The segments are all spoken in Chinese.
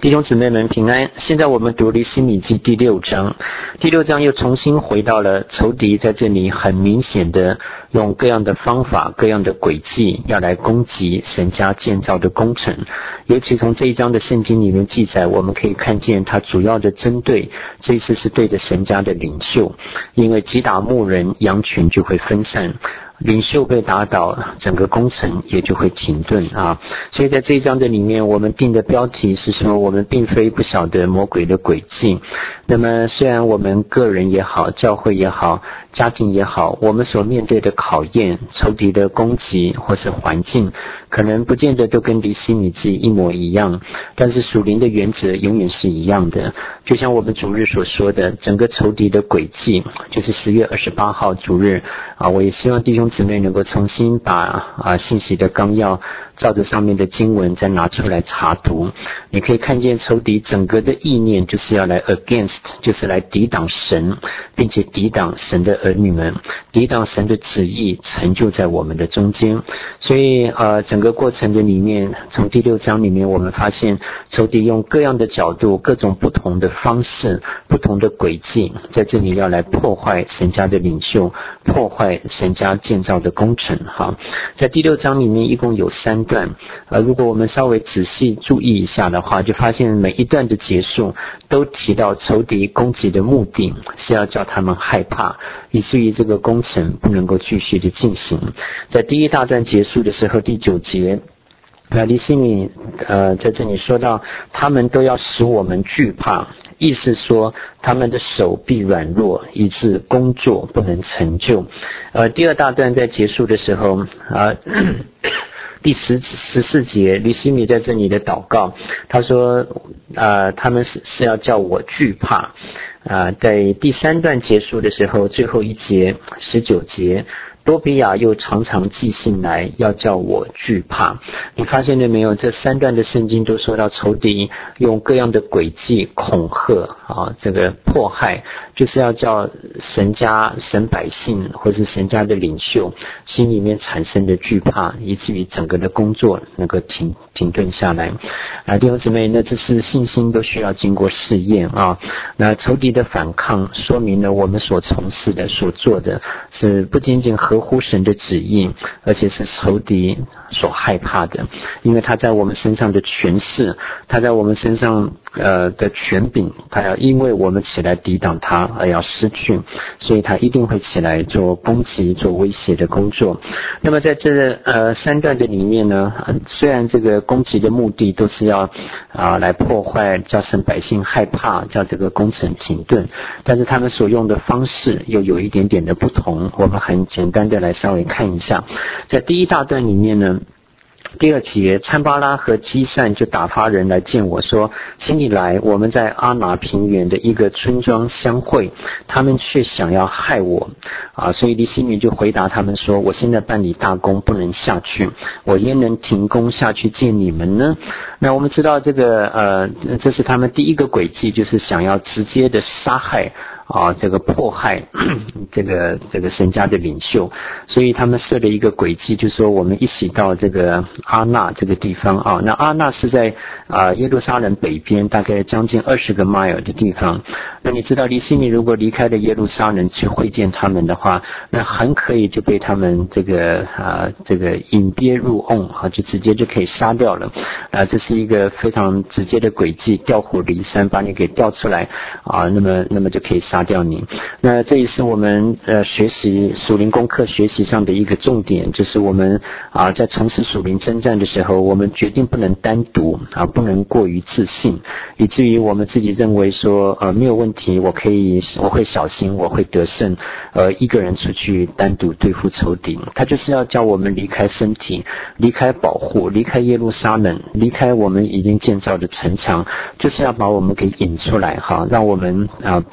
弟兄姊妹们平安。现在我们读利希米记第6章，第6章又重新回到了仇敌在这里很明显的用各样的方法、各样的诡计要来攻击神家建造的工程。尤其从这一章的圣经里面记载，我们可以看见他主要的针对，这一次是对着神家的领袖，因为击打牧人，羊群就会分散。领袖被打倒，整个工程也就会停顿啊。所以在这一章的里面，我们定的标题是说，我们并非不晓得魔鬼的诡计。那么虽然我们个人也好，教会也好，家庭也好，我们所面对的考验、仇敌的攻击或是环境，可能不见得都跟利希米记一模一样，但是属灵的原则永远是一样的。就像我们主日所说的，整个仇敌的诡计，就是10月28号主日啊，我也希望弟兄姊妹能够重新把信息的纲要照着上面的经文再拿出来查读。你可以看见仇敌整个的意念就是要来 against， 就是来抵挡神，并且抵挡神的儿女们，抵挡神的旨意成就在我们的中间。所以整个过程的里面，从第6章里面我们发现仇敌用各样的角度、各种不同的方式、不同的诡计，在这里要来破坏神家的领袖，破坏神家建造的工程。好，在第6章里面一共有3段，如果我们稍微仔细注意一下的话，就发现每一段的结束都提到仇敌攻击的目的是要叫他们害怕，以至于这个工程不能够继续的进行。在第一大段结束的时候，第9节利希米在这里说到，他们都要使我们惧怕，意思说他们的手臂软弱，以致工作不能成就。第二大段在结束的时候第14节，利希米在这里的祷告，他说他们是要叫我惧怕。在第3段结束的时候，最后一节19节，多比亚又常常寄信来，要叫我惧怕。你发现了没有？这3段的圣经都说到仇敌用各样的诡计恐吓这个迫害，就是要叫神家、神百姓或是神家的领袖心里面产生的惧怕，以至于整个的工作能够停顿下来。弟兄姊妹，那这是信心都需要经过试验啊。那仇敌的反抗说明了我们所从事的、所做的是不仅仅合乎神的旨意，而且是仇敌所害怕的，因为他在我们身上的权势，他在我们身上的权柄，他要因为我们起来抵挡他而要失去，所以他一定会起来做攻击、做威胁的工作。那么在这3段的里面呢，虽然这个攻击的目的都是要来破坏，叫神百姓害怕，叫这个工程停顿，但是他们所用的方式又有一点点的不同。我们很简单的来稍微看一下，在第一大段里面呢，第2节，参巴拉和基散就打发人来见我说，请你来，我们在阿拿平原的一个村庄相会，他们却想要害我所以利希米就回答他们说，我现在办理大工，不能下去，我焉能停工下去见你们呢？那我们知道这个这是他们第一个诡计，就是想要直接的杀害这个迫害这个神家的领袖，所以他们设了一个诡计，就是说我们一起到这个阿纳这个地方那阿纳是在耶路撒冷北边大概将近20个 mile 的地方。那你知道利希米如果离开了耶路撒冷去会见他们的话，那很可以就被他们这个引鳖入瓮就直接就可以杀掉了这是一个非常直接的诡计，调虎离山，把你给调出来那么就可以杀掉你。那这也是我们学习属灵功课学习上的一个重点，就是我们在从事属灵征战的时候，我们决定不能单独不能过于自信，以至于我们自己认为说没有问题，我会小心，我会得胜一个人出去单独对付仇敌。他就是要叫我们离开身体，离开保护，离开耶路撒冷，离开我们已经建造的城墙，就是要把我们给引出来让我们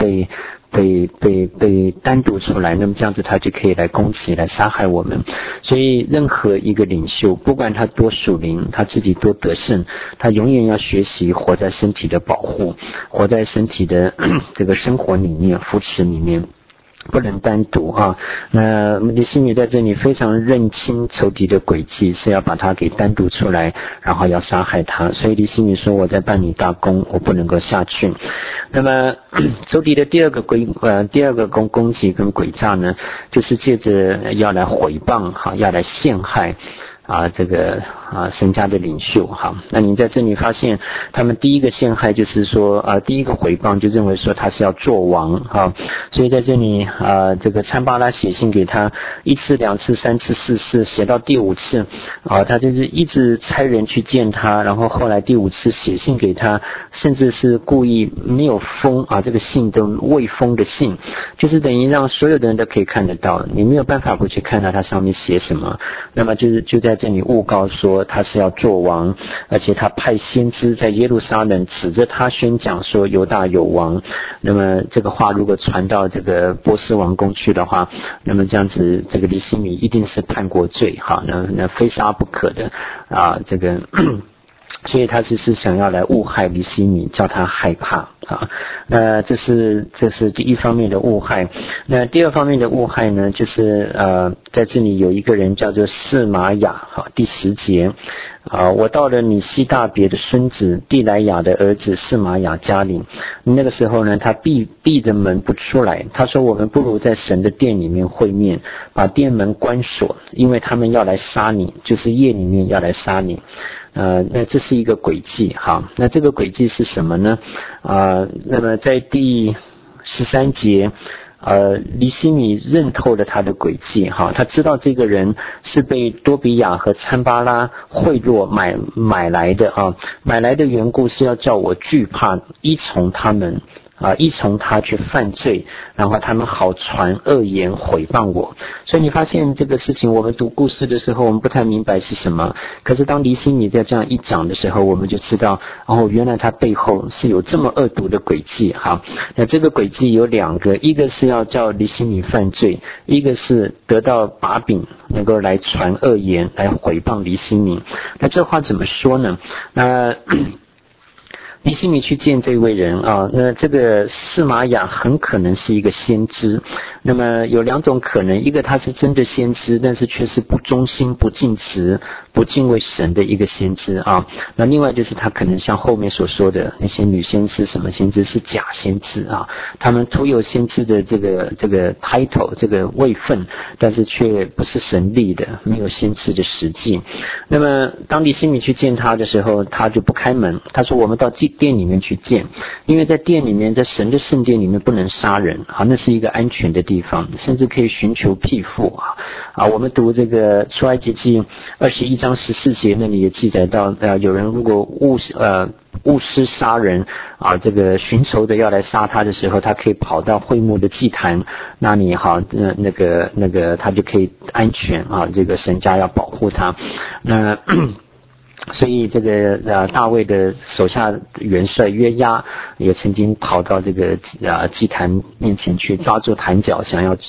被单独出来，那么这样子他就可以来攻击，来杀害我们。所以任何一个领袖，不管他多属灵，他自己多得胜，他永远要学习活在身体的保护，活在身体的这个生活里面、扶持里面。 不能单独啊。那尼西米在这里非常认清仇敌的诡计，是要把他给单独出来，然后要杀害他。所以尼西米说：“我在办理大功，我不能够下去。”那么仇敌的第二个攻击跟诡诈呢，就是借着要来毁谤要来陷害神家的领袖那你在这里发现他们第一个陷害就是说第一个毁谤就认为说他是要做王所以在这里这个参巴拉写信给他1次2次3次4次，写到第5次他就是一直差人去见他，然后后来第5次写信给他，甚至是故意没有封这个信都未封的信，就是等于让所有的人都可以看得到，你没有办法不去看到他上面写什么。那么就在这里诬告说他是要做王，而且他派先知在耶路撒冷指着他宣讲说犹大有王。那么这个话如果传到这个波斯王宫去的话，那么这样子这个尼西米一定是叛国罪那非杀不可的这个所以他只是想要来误害尼西米，叫他害怕那这是第一方面的误害。那第二方面的误害呢，就是在这里有一个人叫做示玛雅第10节我到了米西大别的孙子地莱雅的儿子示玛雅家里，那个时候呢，他闭着门不出来，他说我们不如在神的殿里面会面，把殿门关锁，因为他们要来杀你，就是夜里面要来杀你那这是一个诡计那这个诡计是什么呢那么在第13节尼西米认透了他的诡计他知道这个人是被多比亚和参巴拉贿赂买来的买来的缘故是要叫我惧怕，依从他们依从他去犯罪，然后他们好传恶言毁谤我。所以你发现这个事情，我们读故事的时候我们不太明白是什么，可是当尼西米在这样一讲的时候，我们就知道原来他背后是有这么恶毒的诡计那这个诡计有2个，一个是要叫尼西米犯罪，一个是得到把柄能够来传恶言来毁谤尼西米。那这话怎么说呢？尼西米去见这位人那这个示玛雅很可能是一个先知。那么有2种可能，一个他是真的先知，但是却是不忠心不敬职不敬畏神的一个先知那另外就是他可能像后面所说的那些女先知什么先知是假先知他们徒有先知的这个 title 这个位分，但是却不是神立的，没有先知的实际。那么当尼西米去见他的时候，他就不开门，他说我们到殿里面去见，因为在殿里面，在神的圣殿里面不能杀人那是一个安全的地方，甚至可以寻求庇护我们读这个出埃及记21章14节那里也记载到有人如果误施杀人这个寻仇的要来杀他的时候，他可以跑到会幕的祭坛那里那个他就可以安全这个神家要保护他。那所以这个大卫的手下元帅约押也曾经跑到这个祭坛面前去抓住坛角，想要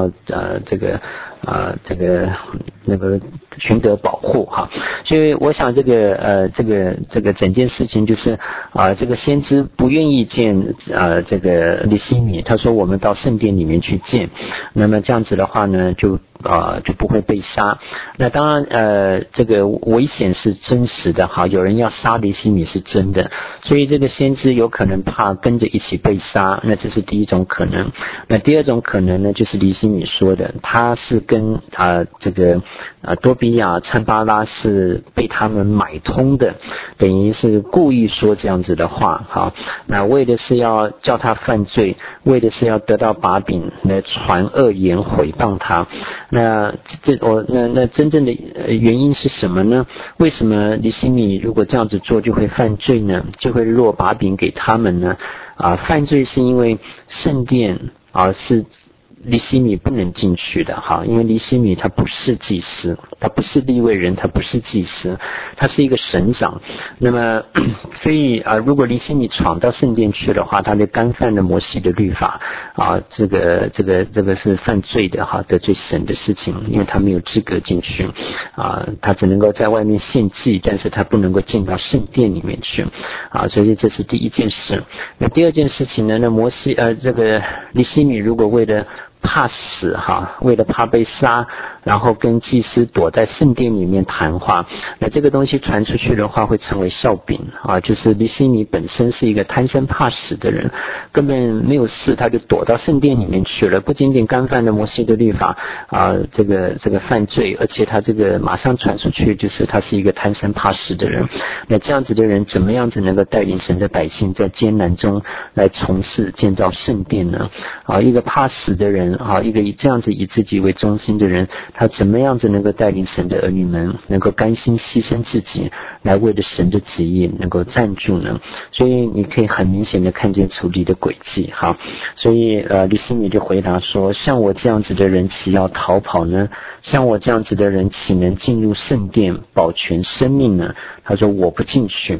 那个寻得保护所以我想这个整件事情就是这个先知不愿意见这个尼西米，他说我们到圣殿里面去见，那么这样子的话呢就不会被杀。那当然这个危险是真实的有人要杀尼西米是真的，所以这个先知有可能怕跟着一起被杀，那这是第一种可能。那第二种可能呢，就是尼西米说的，他是跟这个多比亚参巴拉是被他们买通的，等于是故意说这样子的话那为的是要叫他犯罪，为的是要得到把柄来传恶言毁谤他。那真正的原因是什么呢？为什么尼西米如果这样子做就会犯罪呢？就会落把柄给他们呢？犯罪是因为圣殿是尼西米不能进去的因为尼西米他不是祭司，他不是利未人，他不是祭司，他是一个省长。那么所以如果尼西米闯到圣殿去的话，他就干犯了摩西的律法这个是犯罪的得罪神的事情，因为他没有资格进去他只能够在外面献祭，但是他不能够进到圣殿里面去所以这是第一件事。那第二件事情呢，那摩西这个尼西米如果为了怕死为了怕被杀，然后跟祭司躲在圣殿里面谈话。那这个东西传出去的话会成为笑柄就是利希米本身是一个贪生怕死的人，根本没有事他就躲到圣殿里面去了，不仅仅干犯了摩西的律法这个犯罪，而且他这个马上传出去就是他是一个贪生怕死的人。那这样子的人怎么样子能够带领神的百姓在艰难中来从事建造圣殿呢？一个怕死的人一个这样子以自己为中心的人，他怎么样子能够带领神的儿女们能够甘心牺牲自己来为了神的旨意能够站住呢？所以你可以很明显的看见仇敌的诡计所以利希米就回答说，像我这样子的人岂要逃跑呢？像我这样子的人岂能进入圣殿保全生命呢？他说我不进去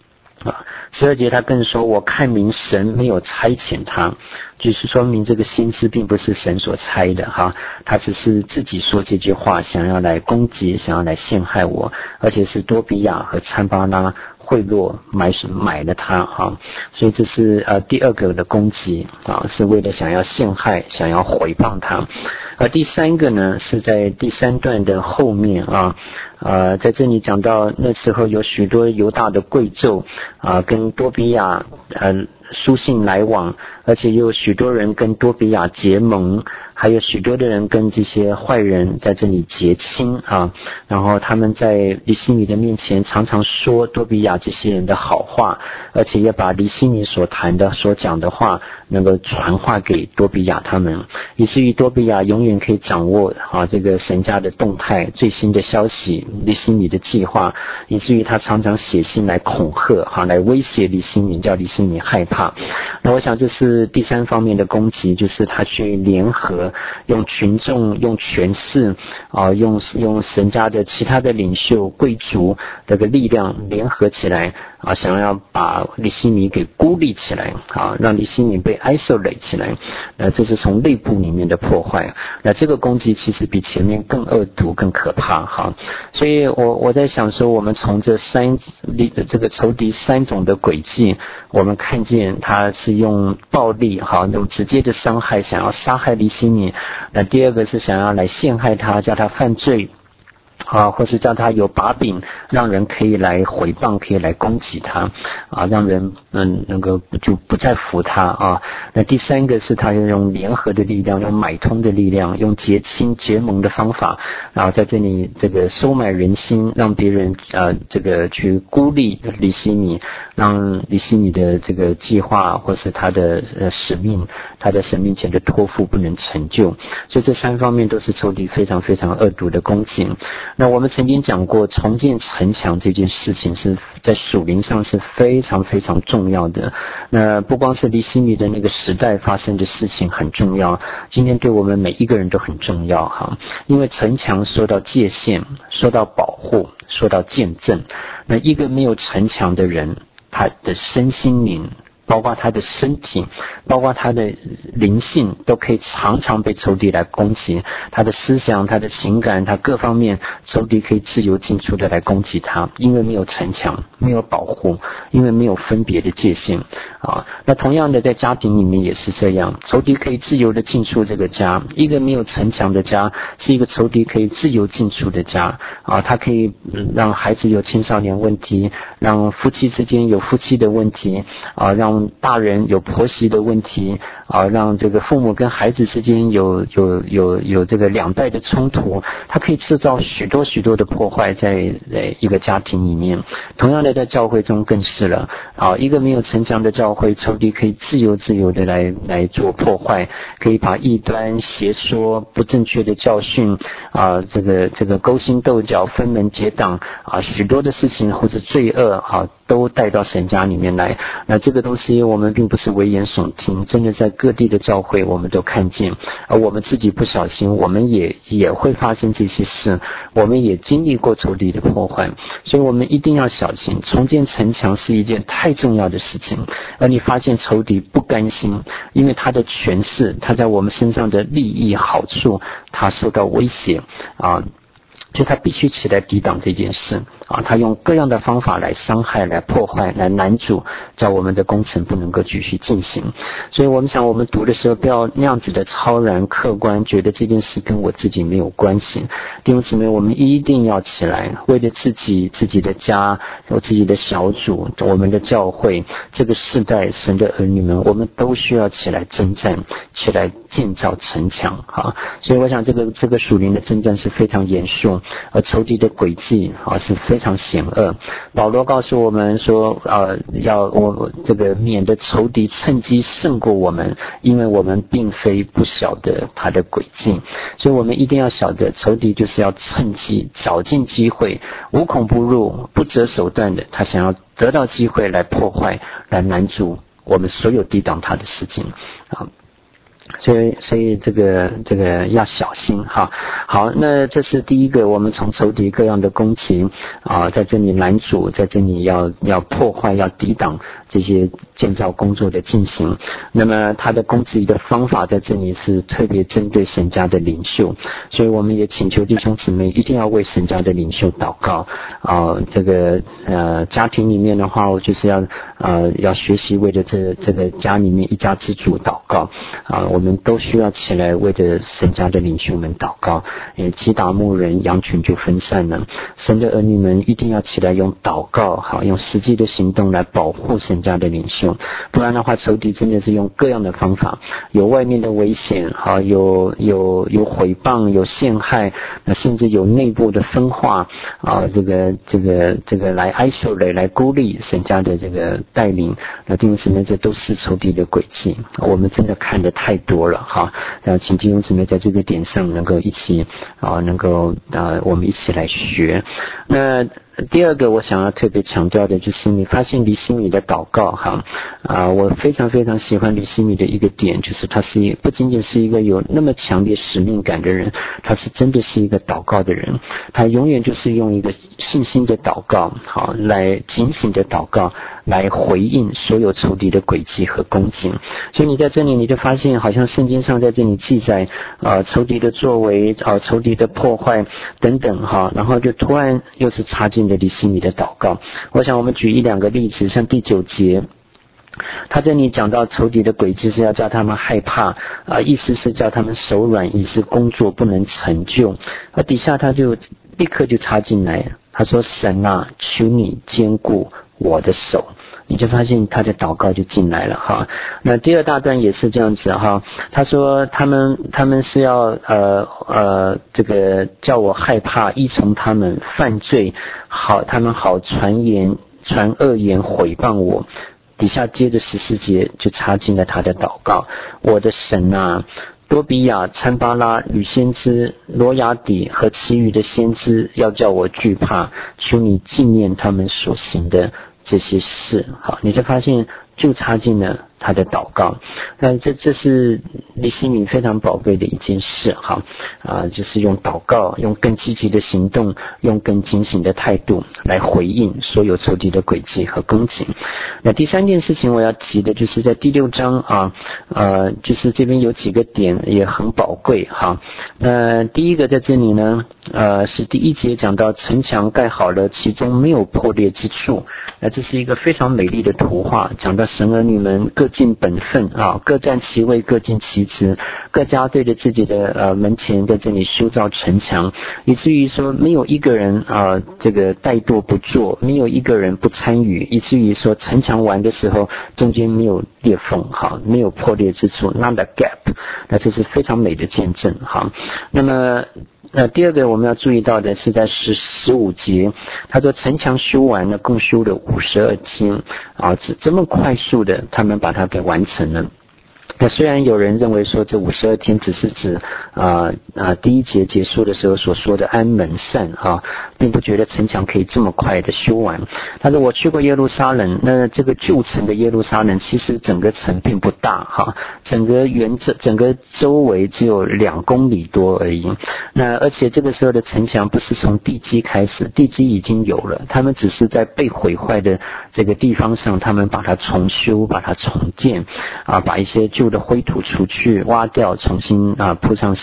12节他更说，我看明神没有差遣他，就是说明这个心思并不是神所差的他只是自己说这句话，想要来攻击，想要来陷害我，而且是多比亚和参巴拉贿赂买了他所以这是第二个的攻击是为了想要陷害，想要毁谤他。而第三个呢是在第3段的后面在这里讲到那时候有许多犹大的贵胄跟多比亚书信来往，而且有许多人跟多比亚结盟，还有许多的人跟这些坏人在这里结亲然后他们在利希米的面前常常说多比亚这些人的好话，而且也把利希米所谈的所讲的话能够传话给多比亚他们，以至于多比亚永远可以掌握这个神家的动态，最新的消息，利希米的计划，以至于他常常写信来恐吓来威胁利希米，叫利希米害怕。那我想这是第3方面的攻击，就是他去联合用群众，用权势用神家的其他的领袖贵族这个力量联合起来想要把利希米给孤立起来让利希米被 isolate 起来。这是从内部里面的破坏。那这个攻击其实比前面更恶毒更可怕所以我在想说，我们从这个仇敌3种的诡计，我们看见他是用暴力用直接的伤害想要杀害利希米。那第二个是想要来陷害他，叫他犯罪或是叫他有把柄，让人可以来毁谤，可以来攻击他让人能够就不再服他那第3个是他用联合的力量，用买通的力量，用结亲结盟的方法，然后在这里这个收买人心，让别人这个去孤立利希米，让利希米的这个计划或是他的使命，他的神面前的托付不能成就。所以这3方面都是仇敌非常非常恶毒的攻击。那我们曾经讲过，重建城墙这件事情是在属灵上是非常非常重要的。那不光是利希米的那个时代发生的事情很重要，今天对我们每一个人都很重要因为城墙说到界限，说到保护，说到见证。那一个没有城墙的人，他的身心灵包括他的身体，包括他的灵性，都可以常常被仇敌来攻击。他的思想，他的情感，他各方面，仇敌可以自由进出的来攻击他，因为没有城墙，没有保护，因为没有分别的界限那同样的在家庭里面也是这样，仇敌可以自由的进出这个家。一个没有城墙的家，是一个仇敌可以自由进出的家他可以让孩子有青少年问题，让夫妻之间有夫妻的问题让大人有婆媳的问题让这个父母跟孩子之间有这个2代的冲突，它可以制造许多许多的破坏在一个家庭里面。同样的在教会中更是了一个没有城墙的教会，仇敌可以自由的来做破坏，可以把异端邪说不正确的教训这个勾心斗角分门结党许多的事情或者罪恶都带到神家里面来。那这个东西我们并不是危言耸听，真的在各地的教会我们都看见，而我们自己不小心我们也会发生这些事，我们也经历过仇敌的破坏。所以我们一定要小心，重建城墙是一件太重要的事情。而你发现仇敌不甘心，因为他的权势，他在我们身上的利益好处，他受到威胁所以他必须起来抵挡这件事啊！他用各样的方法来伤害、来破坏、来拦阻，叫我们的工程不能够继续进行。所以我们想，我们读的时候不要那样子的超然客观，觉得这件事跟我自己没有关系。弟兄姊妹，我们一定要起来，为了自己的家、自己的小组、我们的教会，这个世代神的儿女们，我们都需要起来征战，起来建造城墙啊！所以我想，这个属灵的征战是非常严肃。而仇敌的诡计是非常险恶。保罗告诉我们说，这个免得仇敌趁机胜过我们，因为我们并非不晓得他的诡计，所以我们一定要晓得，仇敌就是要趁机找尽机会，无孔不入、不择手段的，他想要得到机会来破坏、来拦阻我们所有抵挡他的事情啊。所以这个要小心哈。好，那这是第一个，我们从仇敌各样的攻击在这里拦阻，在这里要破坏、要抵挡这些建造工作的进行。那么他的攻击的方法在这里是特别针对神家的领袖，所以我们也请求弟兄姊妹一定要为神家的领袖祷告家庭里面的话，我就是要学习为着这个家里面一家之主祷告我们都需要起来为着神家的领袖们祷告，击打牧人，羊群就分散了。神的儿女们一定要起来用祷告用实际的行动来保护神家的领袖，不然的话，仇敌真的是用各样的方法，有外面的危险有毁谤，有陷害，甚至有内部的分化这个来 isolate 来孤立神家的这个带领，那弟兄姊妹，这都是仇敌的诡计，我们真的看得太多了请弟兄姊妹在这个点上能够一起我们一起来学。那第二个我想要特别强调的就是你发现李希米的祷告我非常非常喜欢李希米的一个点，就是他不仅仅是一个有那么强烈使命感的人，他是真的是一个祷告的人，他永远就是用一个信心的祷告来警醒的祷告来回应所有仇敌的诡计和攻击。所以你在这里你就发现好像圣经上在这里记载仇敌的作为仇敌的破坏等等然后就突然又是插进了李希米的祷告。我想我们举一两个例子，像第9节他这里讲到仇敌的诡计是要叫他们害怕意思是叫他们手软，以致工作不能成就。底下他就立刻就插进来，他说神啊，求你坚固我的手。你就发现他的祷告就进来了那第二大段也是这样子他说他们是要这个叫我害怕，依从他们犯罪，他们好传恶言毁谤我。底下接着14节就插进了他的祷告，我的神啊，多比亚、参巴拉、吕先知、罗亚底和其余的先知要叫我惧怕，求你纪念他们所行的这些事。你就发现就插进了他的祷告。那这是李希米非常宝贵的一件事就是用祷告，用更积极的行动，用更警醒的态度来回应所有仇敌的诡计和攻击。那第三件事情我要提的就是在第6章就是这边有几个点也很宝贵第一个在这里呢是第1节讲到城墙盖好了，其中没有破裂之处。那这是一个非常美丽的图画，讲到神儿女们各尽本分各占其位，各尽其职，各家对着自己的门前在这里修造城墙，以至于说没有一个人这个怠惰不做，没有一个人不参与，以至于说城墙完的时候中间没有裂缝没有破裂之处 not a gap。 那这是非常美的见证那么第二个我们要注意到的是在15节，他说城墙修完了，共修了52天这么快速的他们把它给完成了。那虽然有人认为说这52天只是指第1节结束的时候所说的安门善并不觉得城墙可以这么快的修完。他说我去过耶路撒冷，那这个旧城的耶路撒冷其实整个城并不大整个周围只有2公里多而已。那而且这个时候的城墙不是从地基开始，地基已经有了，他们只是在被毁坏的这个地方上，他们把它重修，把它重建把一些旧的灰土除去，挖掉，重新铺上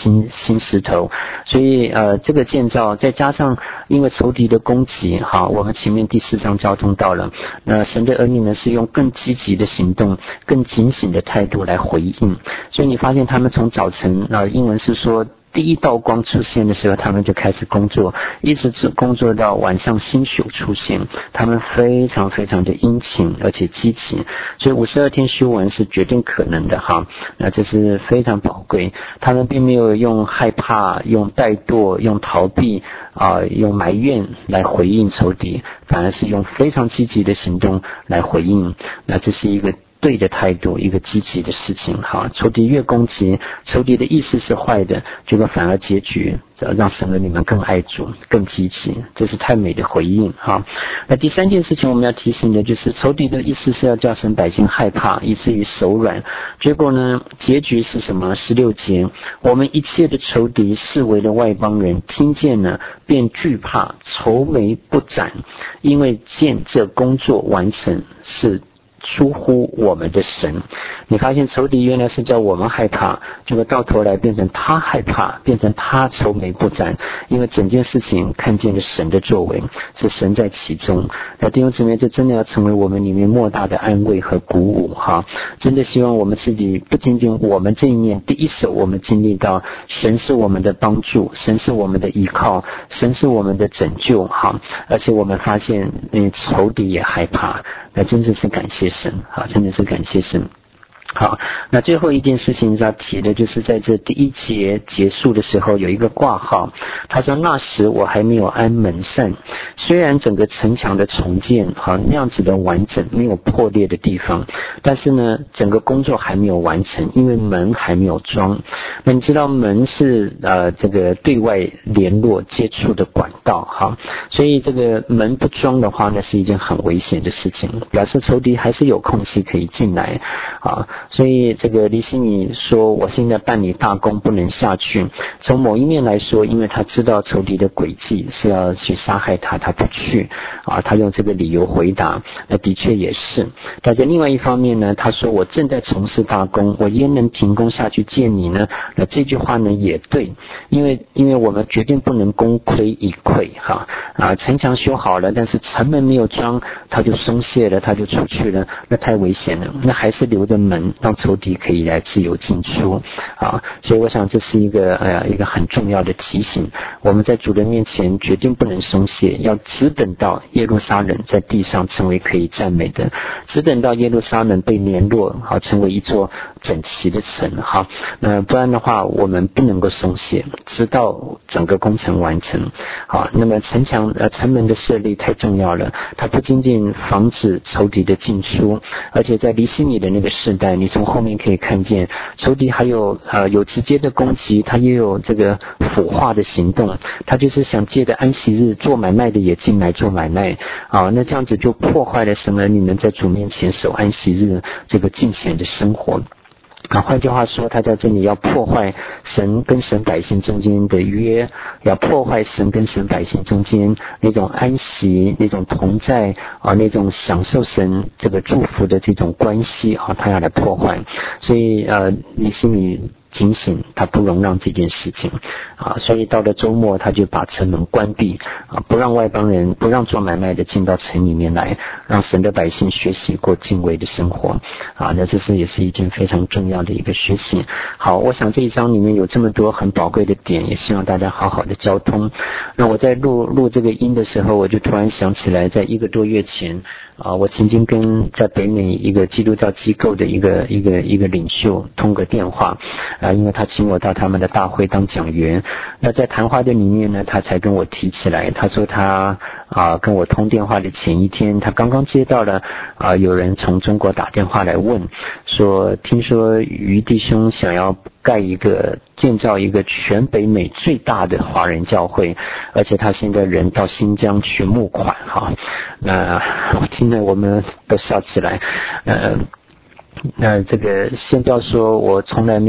新石头。所以这个建造再加上因为仇敌的攻击，好，我们前面第4章交通到了，那神的儿女呢是用更积极的行动、更警醒的态度来回应。所以你发现他们从早晨英文是说第一道光出现的时候，他们就开始工作，一直工作到晚上星宿出现，他们非常非常的殷勤而且积极，所以52天修完是绝对可能的哈。那这是非常宝贵，他们并没有用害怕、用怠惰、用逃避用埋怨来回应仇敌，反而是用非常积极的行动来回应。那这是一个对的态度，一个积极的事情哈。仇敌越攻击，仇敌的意思是坏的，结果反而结局让神的你们更爱主，更积极，这是太美的回应哈。那第3件事情我们要提醒的就是，仇敌的意思是要叫神百姓害怕，以至于手软。结果呢，结局是什么？16节，我们一切的仇敌视为的外邦人，听见了便惧怕，愁眉不展，因为见这工作完成是出乎我们的神。你发现仇敌原来是叫我们害怕，结果到头来变成他害怕，变成他愁眉不展，因为整件事情看见了神的作为，是神在其中。那弟兄姊妹，这真的要成为我们里面莫大的安慰和鼓舞哈！真的希望我们自己不仅仅我们这一面第一手我们经历到神是我们的帮助，神是我们的依靠，神是我们的拯救哈，而且我们发现仇敌也害怕，那真的是感谢神啊，真的是感谢神。好，那最后一件事情要提的就是在这第1节结束的时候有一个挂号，他说那时我还没有安门扇，虽然整个城墙的重建那样子的完整，没有破裂的地方，但是呢整个工作还没有完成，因为门还没有装。那你知道门是这个对外联络接触的管道哈，所以这个门不装的话呢是一件很危险的事情，表示仇敌还是有空隙可以进来啊。所以这个利希米说我现在办理大工不能下去，从某一面来说，因为他知道仇敌的诡计是要去杀害他，他不去他用这个理由回答，那的确也是。但在另外一方面呢，他说我正在从事大工，我焉能停工下去见你呢？那这句话呢也对，因为我们决定不能功亏一篑城墙修好了，但是城门没有装，他就松懈了，他就出去了，那太危险了，那还是留着门让仇敌可以来自由进出所以我想这是一个很重要的提醒，我们在主的面前决定不能松懈，要只等到耶路撒冷在地上成为可以赞美的，只等到耶路撒冷被联络成为一座整齐的城不然的话我们不能够松懈，直到整个工程完成那么城门的设立太重要了，它不仅仅防止仇敌的进出，而且在利希米的那个时代，你从后面可以看见仇敌还有直接的攻击，他也有这个腐化的行动，他就是想借着安息日做买卖的也进来做买卖那这样子就破坏了什么？你们在主面前守安息日这个敬虔的生活。换句话说，他在这里要破坏神跟神百姓中间的约，要破坏神跟神百姓中间那种安息、那种同在那种享受神这个祝福的这种关系他要来破坏。所以利希米警醒，他不容让这件事情所以到了周末他就把城门关闭不让外邦人，不让做买卖的进到城里面来，让神的百姓学习过敬畏的生活那这是也是一件非常重要的一个学习。好，我想这一章里面有这么多很宝贵的点，也希望大家好好的交通。那我在录这个音的时候，我就突然想起来，在1个多月前我曾经跟在北美一个基督教机构的一个领袖通个电话因为他请我到他们的大会当讲员。那在谈话的里面呢，他才跟我提起来，他说他跟我通电话的前一天，他刚刚接到了有人从中国打电话来问，说听说于弟兄想要建造一个全北美最大的华人教会，而且他现在人到新疆去募款那我听了我们都笑起来这个先不要说我从来没有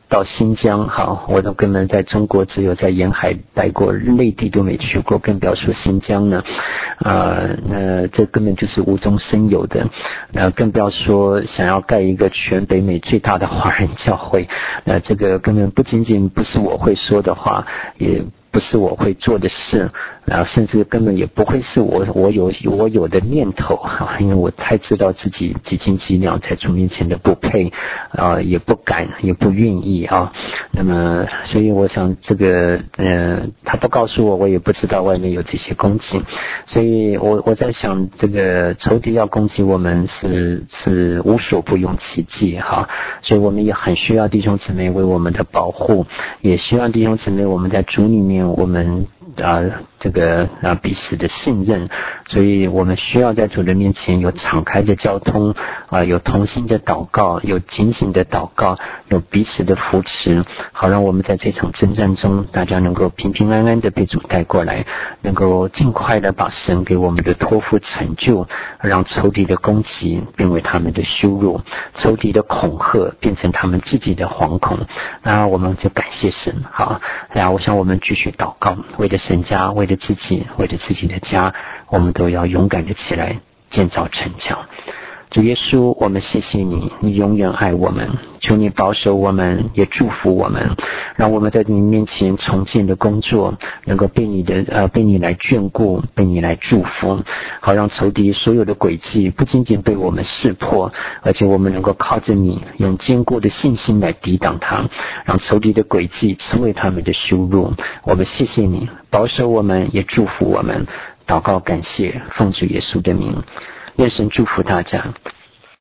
到新疆，好，我都根本在中国只有在沿海待过，内地都没去过，更不要说新疆呢。这根本就是无中生有的，更不要说想要盖一个全北美最大的华人教会，这个根本不仅仅不是我会说的话，也不是我会做的事，甚至根本也不会是我有的念头啊，因为我太知道自己几斤几两在主面前的不配也不敢也不愿意啊。那么所以我想这个他不告诉我，我也不知道外面有这些攻击，所以我在想，这个仇敌要攻击我们是无所不用其极哈，所以我们也很需要弟兄姊妹为我们的保护，也希望弟兄姊妹我们在主里面我们彼此的信任，所以我们需要在主的面前有敞开的交通有同心的祷告，有警醒的祷告，有彼此的扶持，好让我们在这场征战中大家能够平平安安的被主带过来，能够尽快的把神给我们的托付成就，让仇敌的攻击变为他们的羞辱，仇敌的恐吓变成他们自己的惶恐，那我们就感谢神。好，我想我们继续祷告，为了神家，为了自己，为了自己的家，我们都要勇敢的起来建造城墙。主耶稣，我们谢谢你，你永远爱我们，求你保守我们，也祝福我们，让我们在你面前重建的工作能够被你来眷顾，被你来祝福，好让仇敌所有的诡计不仅仅被我们识破，而且我们能够靠着你用坚固的信心来抵挡它，让仇敌的诡计成为他们的羞辱。我们谢谢你，保守我们，也祝福我们，祷告感谢，奉主耶稣的名，愿神祝福大家。